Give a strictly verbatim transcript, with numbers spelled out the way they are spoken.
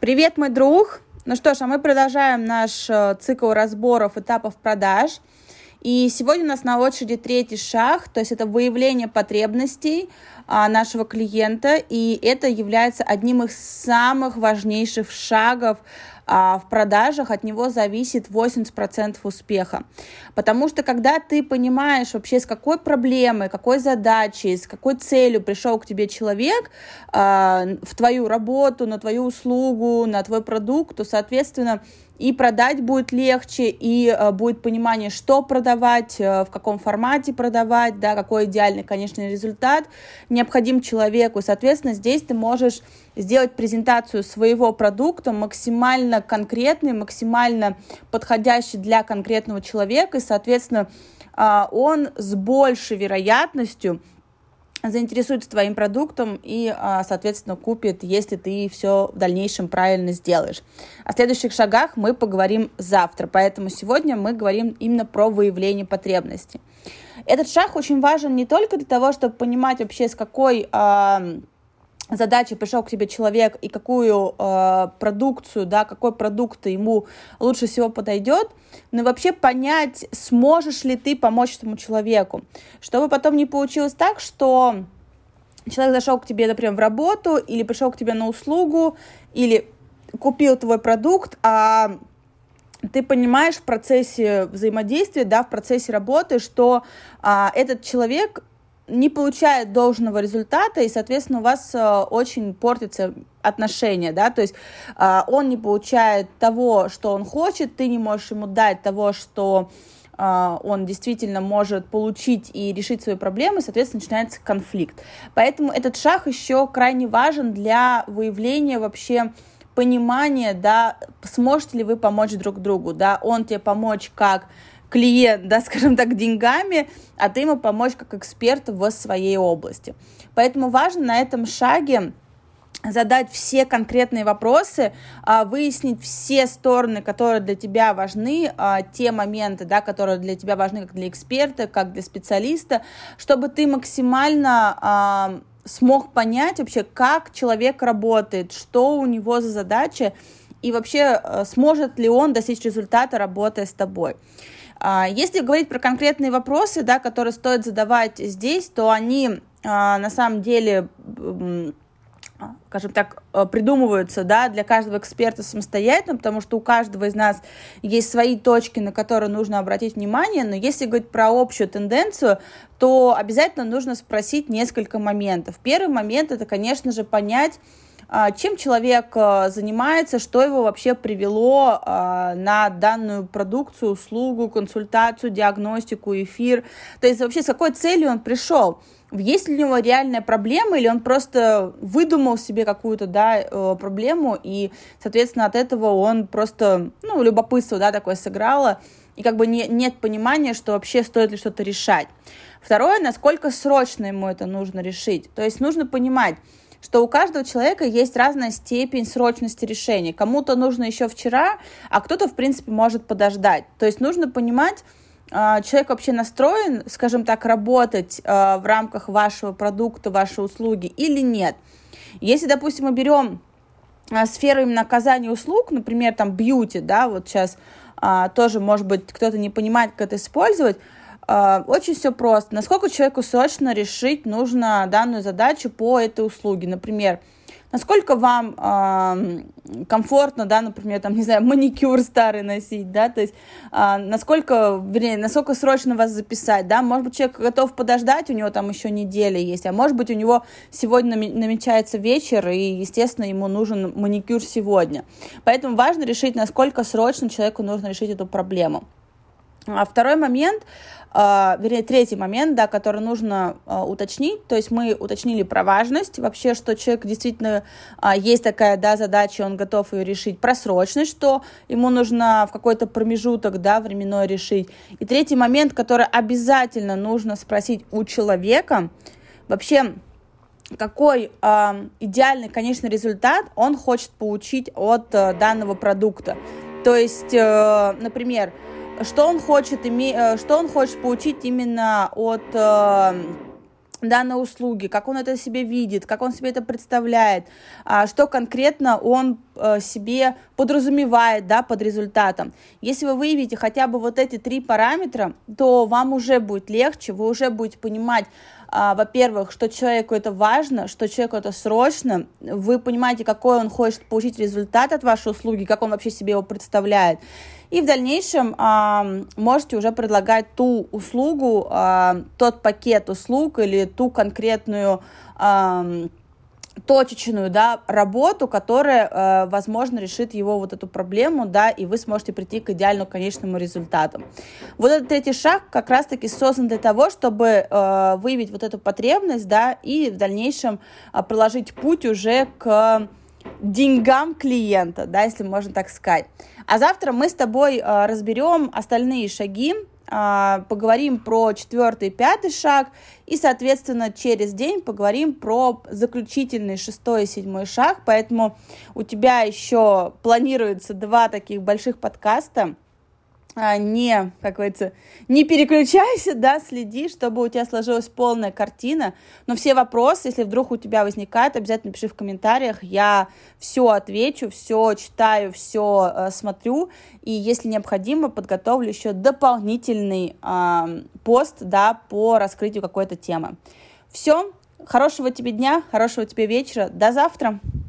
Привет, мой друг! Ну что ж, а мы продолжаем наш цикл разборов этапов продаж. И сегодня у нас на очереди третий шаг, то есть это выявление потребностей а, нашего клиента, и это является одним из самых важнейших шагов а, в продажах, от него зависит восемьдесят процентов успеха. Потому что когда ты понимаешь вообще, с какой проблемой, какой задачей, с какой целью пришел к тебе человек а, в твою работу, на твою услугу, на твой продукт, то, соответственно, и продать будет легче, и э, будет понимание, что продавать, э, в каком формате продавать, да, какой идеальный, конечно, результат необходим человеку. Соответственно, здесь ты можешь сделать презентацию своего продукта максимально конкретной, максимально подходящей для конкретного человека, и, соответственно, э, он с большей вероятностью заинтересуется твоим продуктом и, соответственно, купит, если ты все в дальнейшем правильно сделаешь. О следующих шагах мы поговорим завтра, поэтому сегодня мы говорим именно про выявление потребностей. Этот шаг очень важен не только для того, чтобы понимать вообще, с какой задачей пришел к тебе человек и какую э, продукцию, да, какой продукт ему лучше всего подойдет, но и вообще понять, сможешь ли ты помочь этому человеку, чтобы потом не получилось так, что человек зашел к тебе, например, в работу или пришел к тебе на услугу, или купил твой продукт, а ты понимаешь в процессе взаимодействия, да, в процессе работы, что а, этот человек не получает должного результата, и, соответственно, у вас э, очень портятся отношения, да, то есть э, он не получает того, что он хочет, ты не можешь ему дать того, что э, он действительно может получить и решить свои проблемы, соответственно, начинается конфликт. Поэтому этот шаг еще крайне важен для выявления вообще понимания, да, сможете ли вы помочь друг другу, да, он тебе помочь как клиент, да, скажем так, деньгами, а ты ему помочь как эксперт в своей области. Поэтому важно на этом шаге задать все конкретные вопросы, выяснить все стороны, которые для тебя важны, те моменты, да, которые для тебя важны как для эксперта, как для специалиста, чтобы ты максимально смог понять вообще, как человек работает, что у него за задача, и вообще сможет ли он достичь результата, работая с тобой. Если говорить про конкретные вопросы, да, которые стоит задавать здесь, то они на самом деле, скажем так, придумываются, да, для каждого эксперта самостоятельно, потому что у каждого из нас есть свои точки, на которые нужно обратить внимание, но если говорить про общую тенденцию, то обязательно нужно спросить несколько моментов. Первый момент – это, конечно же, понять, чем человек занимается, что его вообще привело на данную продукцию, услугу, консультацию, диагностику, эфир. То есть вообще с какой целью он пришел. Есть ли у него реальная проблема, или он просто выдумал себе какую-то, да, проблему, и, соответственно, от этого он просто, ну, любопытство, да, такое сыграло, и как бы не, нет понимания, что вообще стоит ли что-то решать. Второе, насколько срочно ему это нужно решить. То есть нужно понимать, что у каждого человека есть разная степень срочности решения. Кому-то нужно еще вчера, а кто-то, в принципе, может подождать. То есть нужно понимать, человек вообще настроен, скажем так, работать в рамках вашего продукта, вашей услуги или нет. Если, допустим, мы берем сферу именно оказания услуг, например, там бьюти, да, вот сейчас тоже, может быть, кто-то не понимает, как это использовать, очень все просто. Насколько человеку срочно решить нужно данную задачу по этой услуге? Например, насколько вам э, комфортно, да, например, там, не знаю, маникюр старый носить, да, то есть э, насколько, вернее, насколько срочно вас записать, да, может быть, человек готов подождать, у него там еще неделя есть, а может быть, у него сегодня намечается вечер, и, естественно, ему нужен маникюр сегодня. Поэтому важно решить, насколько срочно человеку нужно решить эту проблему. А второй момент, э, вернее, третий момент, да, который нужно э, уточнить, то есть мы уточнили про важность, вообще, что человек действительно, э, есть такая, да, задача, он готов ее решить, про срочность, что ему нужно в какой-то промежуток, да, временной решить. И третий момент, который обязательно нужно спросить у человека, вообще, какой э, идеальный, конечно, результат он хочет получить от э, данного продукта. То есть, э, например, что он хочет иметь, что он хочет получить именно от данной услуги, как он это себе видит, как он себе это представляет, что конкретно он себе подразумевает, да, под результатом. Если вы выявите хотя бы вот эти три параметра, то вам уже будет легче, вы уже будете понимать, во-первых, что человеку это важно, что человеку это срочно, вы понимаете, какой он хочет получить результат от вашей услуги, как он вообще себе его представляет. И в дальнейшем э, можете уже предлагать ту услугу, э, тот пакет услуг или ту конкретную э, точечную, да, работу, которая, э, возможно, решит его вот эту проблему, да, и вы сможете прийти к идеальному конечному результату. Вот этот третий шаг как раз-таки создан для того, чтобы э, выявить вот эту потребность, да, и в дальнейшем э, проложить путь уже к деньгам клиента, да, если можно так сказать. А завтра мы с тобой э, разберем остальные шаги, э, поговорим про четвертый и пятый шаг, и, соответственно, через день поговорим про заключительный шестой и седьмой шаг, поэтому у тебя еще планируется два таких больших подкаста. Не, как говорится, не переключайся, да, следи, чтобы у тебя сложилась полная картина, но все вопросы, если вдруг у тебя возникают, обязательно пиши в комментариях, я все отвечу, все читаю, все э, смотрю, и если необходимо, подготовлю еще дополнительный э, пост, да, по раскрытию какой-то темы. Все, хорошего тебе дня, хорошего тебе вечера, до завтра!